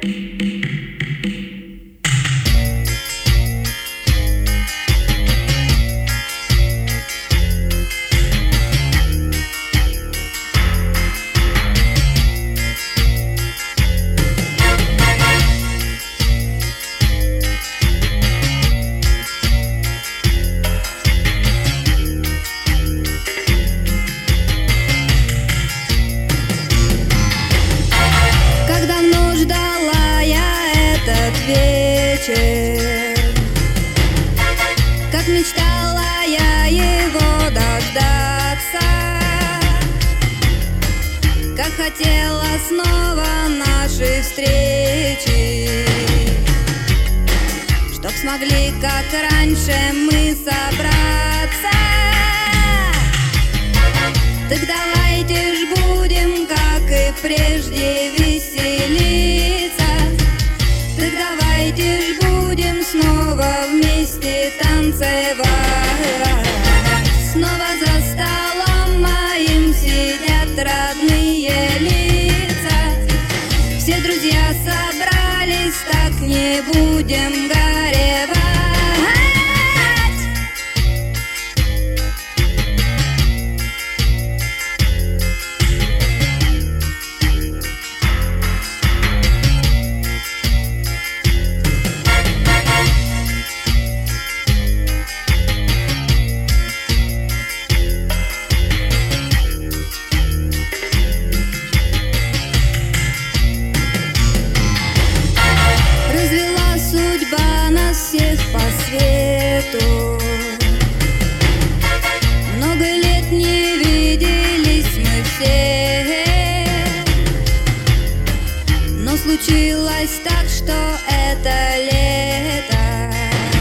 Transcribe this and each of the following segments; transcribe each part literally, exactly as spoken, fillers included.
Вечер, как мечтала я его дождаться, как хотела снова нашей встречи, чтоб смогли, как раньше, мы собраться. Так давайте ж будем, как и прежде, веселиться. Так давайте ж будем снова вместе танцевать. Снова за столом моим сидят родные лица. Все друзья собрались, так не будем горевать. Всех по свету много лет не виделись мы все, но случилось так, что это лето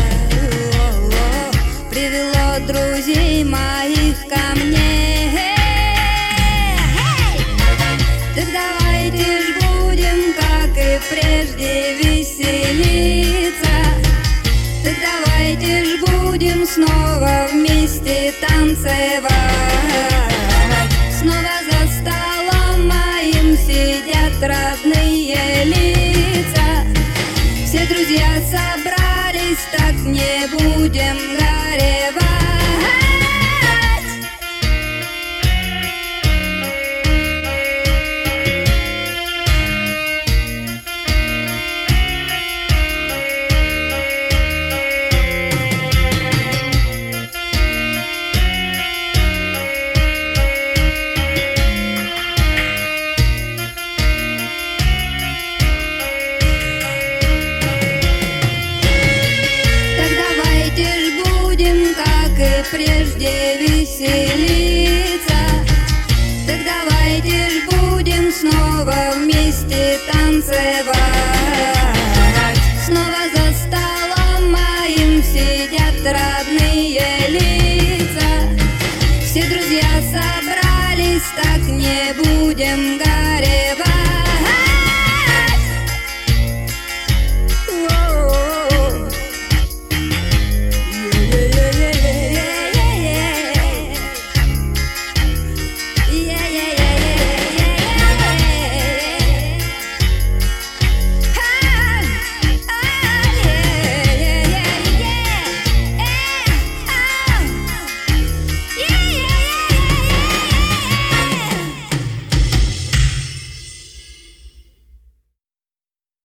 привело друзей моих ко мне. Так давайте ж будем, как и прежде, веселиться. Так давайте ж будем снова вместе танцевать. Снова за столом моим сидят родные лица. Все друзья собрались, так не будем горевать. Прежде веселиться. Так давайте ж будем снова вместе танцевать.